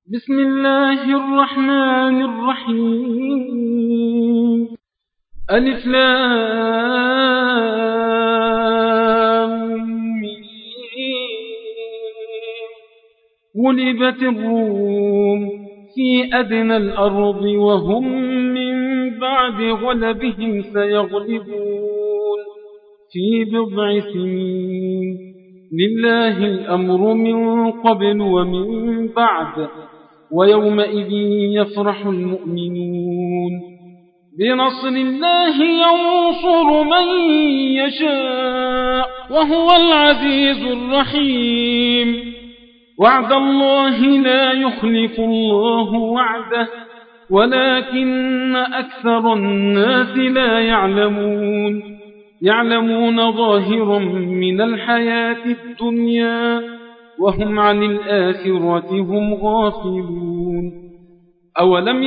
بسم الله الرحمن الرحيم. ألف لام ميم. غلبت الروم في أدنى الأرض وهم من بعد غلبهم سيغلبون في بضع سنين. لله الأمر من قبل ومن بعد ويومئذ يفرح المؤمنون. بنصر الله ينصر من يشاء وهو العزيز الرحيم. وعد الله لا يخلف الله وعده ولكن أكثر الناس لا يعلمون ظاهرا من الحياة الدنيا وهم عن الآخرة هم غافلون. أولم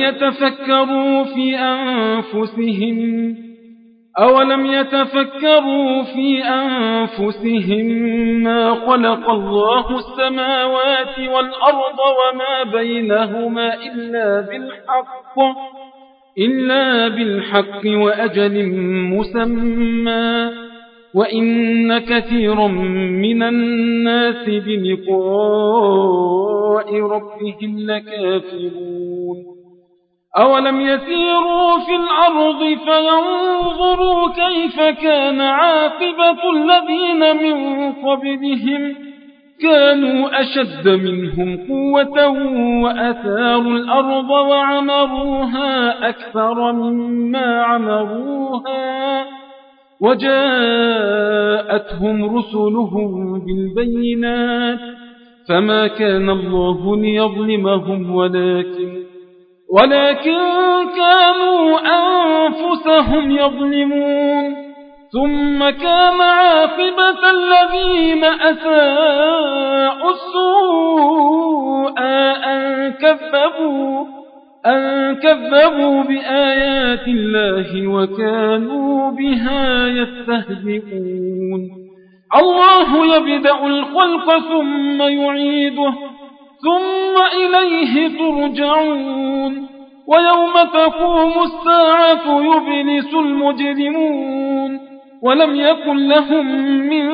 يتفكروا في أنفسهم ما خلق الله السماوات والأرض وما بينهما إلا بالحق وأجل مسمى وإن كثيرا من الناس بلقاء ربهم لكافرون. أولم يسيروا في الأرض فينظروا كيف كان عاقبة الذين من قبلهم كانوا أشد منهم قوة وأثاروا الأرض وعمروها أكثر مما عمروها وجاءتهم رسلهم بالبينات فما كان الله ليظلمهم ولكن كانوا أنفسهم يظلمون. ثم كان عاقبة الذين أساءوا السوء أن كذبوا بآيات الله وكانوا بها يستهزئون. الله يبدأ الخلق ثم يعيده ثم إليه ترجعون. ويوم تقوم الساعة يبلس المجرمون ولم يكن لهم من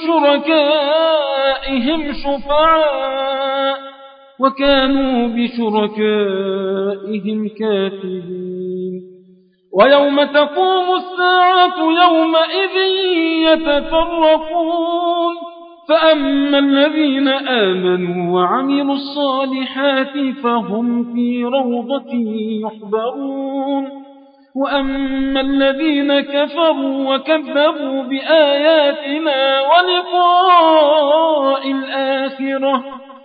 شركائهم شفعاء وكانوا بشركائهم كافرين. ويوم تقوم الساعة يومئذ يتفرقون فأما الذين آمنوا وعملوا الصالحات فهم في روضة يحبرون وأما الذين كفروا وكذبوا بآياتنا ولقاء الآخرة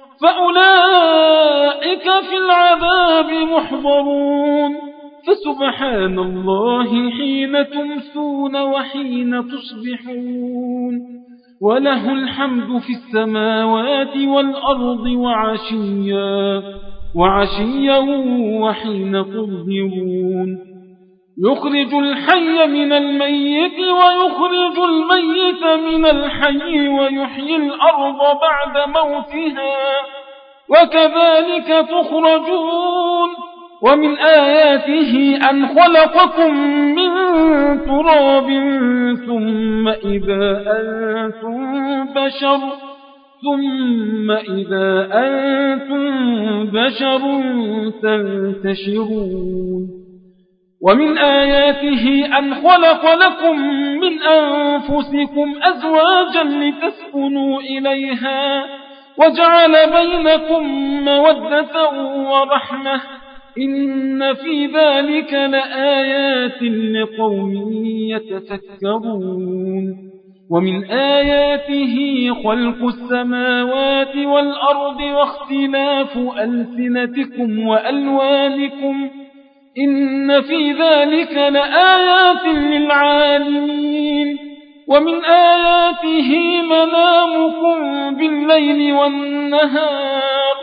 فأولئك في العذاب محضرون. فسبحان الله حين تمسون وحين تصبحون وله الحمد في السماوات والأرض وعشيا وحين تظهرون. يخرج الحي من الميت ويخرج الميت من الحي ويحيي الأرض بعد موتها وكذلك تخرجون. ومن آياته أن خلقكم من تراب ثم إذا أنتم بشر تنتشرون. ومن آياته أن خلق لكم من أنفسكم أزواجا لتسكنوا إليها وجعل بينكم مودة ورحمة إن في ذلك لآيات لقوم يتفكرون. ومن آياته خلق السماوات والأرض واختلاف ألسنتكم وألوانكم إن في ذلك لآيات للعالمين. ومن آياته منامكم بالليل والنهار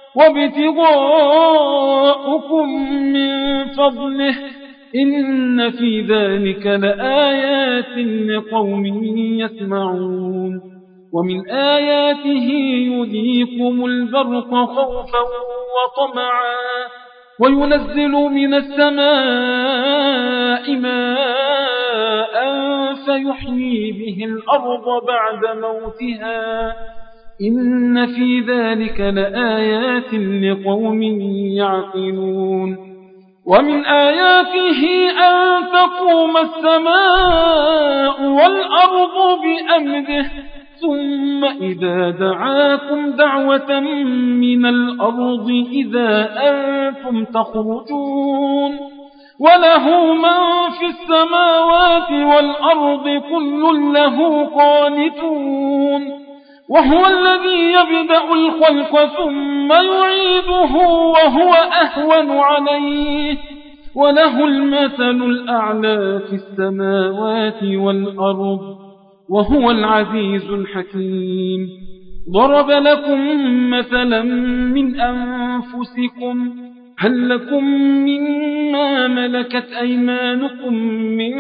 وابتغاؤكم من فضله إن في ذلك لآيات لقوم يسمعون. ومن آياته يريكم البرق خوفا وطمعا وينزل من السماء ماء فيحيي به الأرض بعد موتها إن في ذلك لآيات لقوم يعقلون ومن آياته أن تقوم السماء والأرض بأمره ثم إذا دعاكم دعوة من الأرض إذا أنتم تخرجون وله من في السماوات والأرض كل له قانتون وهو الذي يبدأ الخلق ثم يعيده وهو أهون عليه وله المثل الأعلى في السماوات والأرض وهو العزيز الحكيم ضرب لكم مثلا من أنفسكم هل لكم مما ملكت أيمانكم من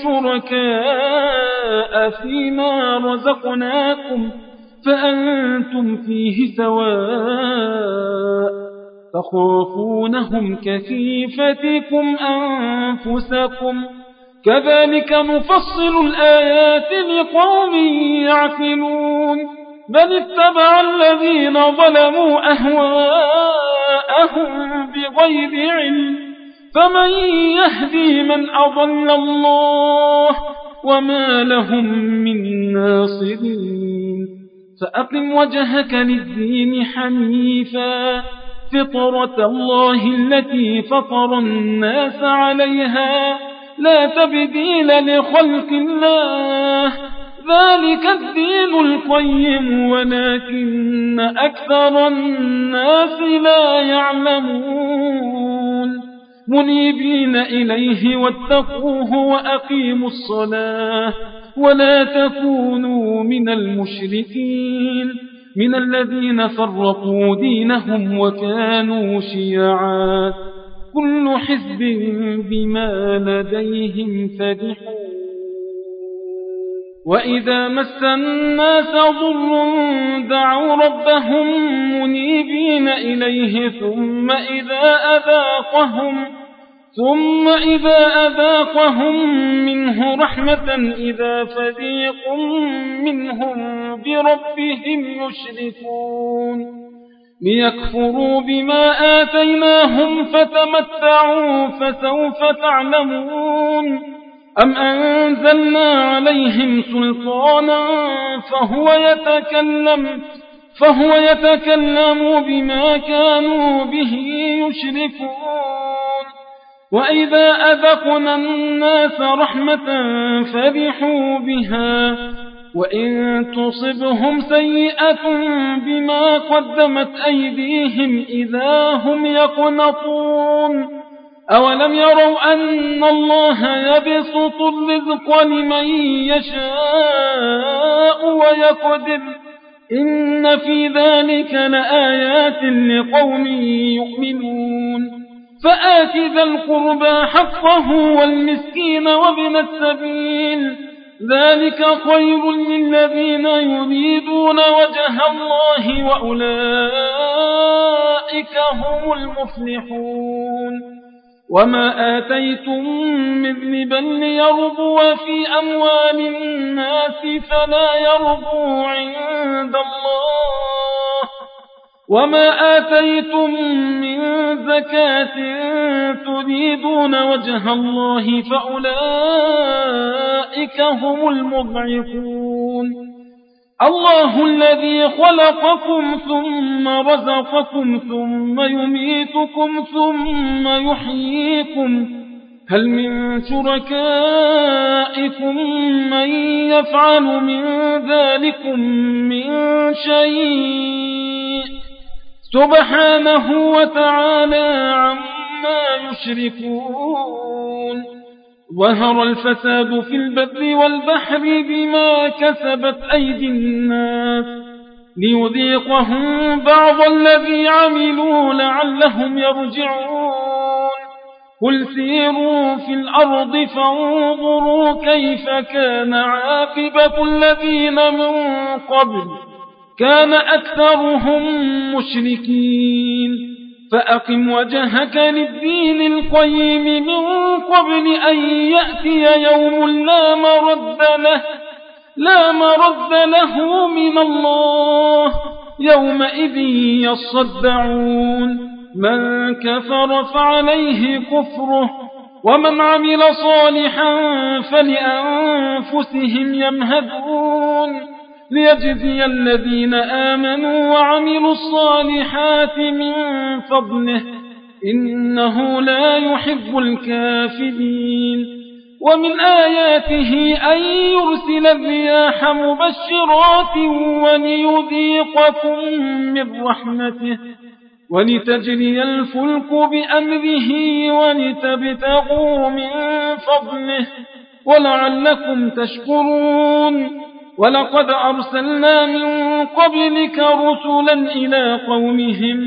شركاء فيما رزقناكم فأنتم فيه سواء تخافونهم كخيفتكم أنفسكم كذلك نفصل الآيات لقوم يعقلون بل اتبع الذين ظلموا أهواءهم بغير علم فمن يهدي من أضل الله وما لهم من ناصرين فأقم وجهك للدين حنيفا فطرة الله التي فطر الناس عليها لا تبديل لخلق الله ذلك الدين القيم ولكن أكثر الناس لا يعلمون منيبين إليه واتقوه وأقيموا الصلاة ولا تكونوا من المشركين من الذين فرقوا دينهم وكانوا شيعا كل حزب بما لديهم فرحون وإذا مس الناس ضر دعوا ربهم منيبين إليه ثم إذا أذاقهم منه رحمة إذا فريق منهم بربهم يشركون ليكفروا بما آتيناهم فتمتعوا فسوف تعلمون أم أنزلنا عليهم سلطانا فهو يتكلم بما كانوا به يشركون وإذا أذقنا الناس رحمة فرحوا بها وإن تصبهم سيئة بما قدمت أيديهم إذا هم يقنطون أولم يروا أن الله يبسط الرزق لمن يشاء ويقدر إن في ذلك لآيات لقوم يؤمنون فآت ذا القربى حقه والمسكين وابن السبيل ذلك خير للذين يريدون وجه الله وأولئك هم المفلحون وما آتيتم من ربا ليربو في أموال الناس فلا يربو عند الله وما آتيتم من زكاة تريدون وجه الله فأولئك هم المضعفون الله الذي خلقكم ثم رزقكم ثم يميتكم ثم يحييكم هل من شركائكم من يفعل من ذلكم من شيء سبحانه وتعالى عما يشركون ظهر الفساد في البر والبحر بما كسبت أيدي الناس ليذيقهم بعض الذي عملوا لعلهم يرجعون قل سيروا في الأرض فانظروا كيف كان عاقبة الذين من قبل كان أكثرهم مشركين فأقم وجهك للدين القيم من قبل أن يأتي يوم لا مرد له من الله يومئذ يصدعون من كفر فعليه كفره ومن عمل صالحا فلأنفسهم يمهدون ليجزي الذين آمنوا وعملوا الصالحات من فضله إنه لا يحب الكافرين ومن آياته أن يرسل الرياح مبشرات وليذيقكم من رحمته ولتجري الفلك بأمره ولتبتغوا من فضله ولعلكم تشكرون ولقد أرسلنا من قبلك رسلا إلى قومهم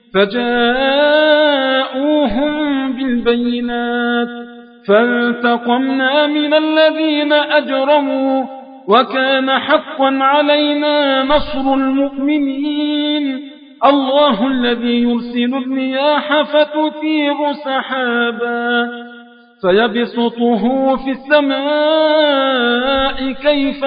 فجاءوهم بالبينات فانتقمنا من الذين أجرموا وكان حقا علينا نصر المؤمنين الله الذي يرسل الرياح فتثير سحابا فيبسطه في السماء كيف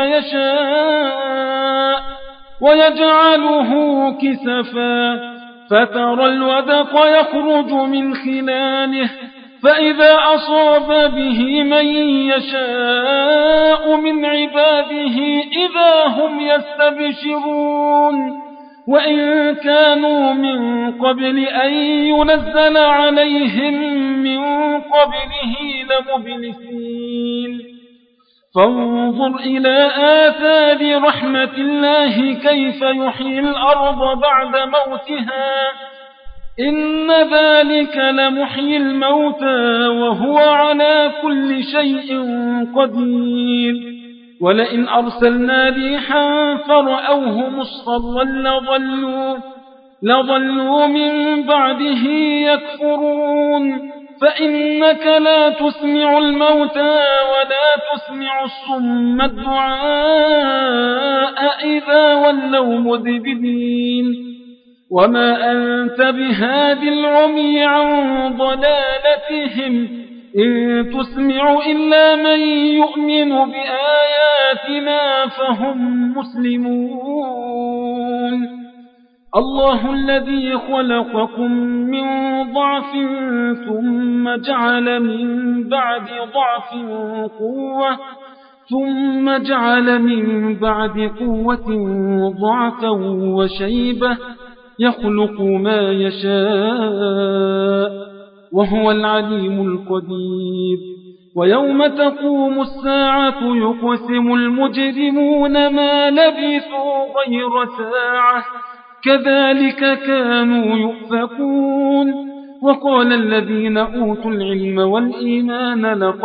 يشاء ويجعله كسفا فترى الودق يخرج من خلاله فإذا أصاب به من يشاء من عباده إذا هم يستبشرون وإن كانوا من قبل أن ينزل عليهم من قبله لمبلسين فانظر إلى آثار رحمة الله كيف يحيي الأرض بعد موتها إن ذلك لمحيي الموتى وهو على كل شيء قدير ولئن أرسلنا ريحا فرأوه مصفرا لظلوا من بعده يكفرون فإنك لا تسمع الموتى ولا تسمع الصم الدعاء إذا ولوا مدبرين وما أنت بهاد العمي عن ضلالتهم إن تسمع إلا من يؤمن بآياتنا فهم مسلمون الله الذي خلقكم من ضعف ثم جعل من بعد ضعف قوة ثم جعل من بعد قوة ضعفا وشيبة يخلق ما يشاء وهو العليم القدير ويوم تقوم الساعة يقسم المجرمون ما لبثوا غير ساعة كذلك كانوا يؤفكون وقال الذين أوتوا العلم والإيمان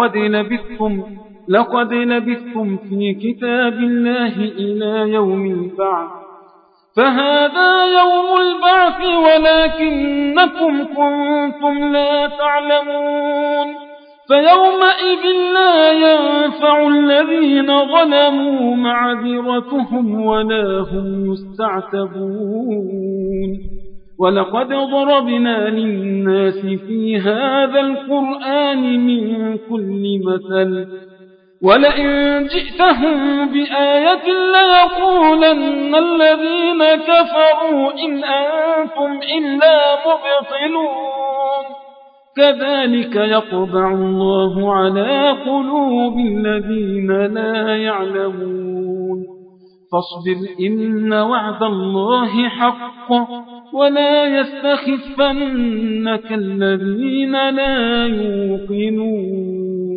لقد لبثتم في كتاب الله إلى يوم البعث فهذا يوم البعث ولكنكم كنتم لا تعلمون فيومئذ لا ينفع الذين ظلموا معذرتهم ولا هم يستعتبون ولقد ضربنا للناس في هذا القرآن من كل مثل ولئن جئتهم بآية ليقولن الذين كفروا إن أنتم إلا مبطلون كذلك يطبع الله على قلوب الذين لا يعلمون فاصبر إن وعد الله حق ولا يستخفنك الذين لا يوقنون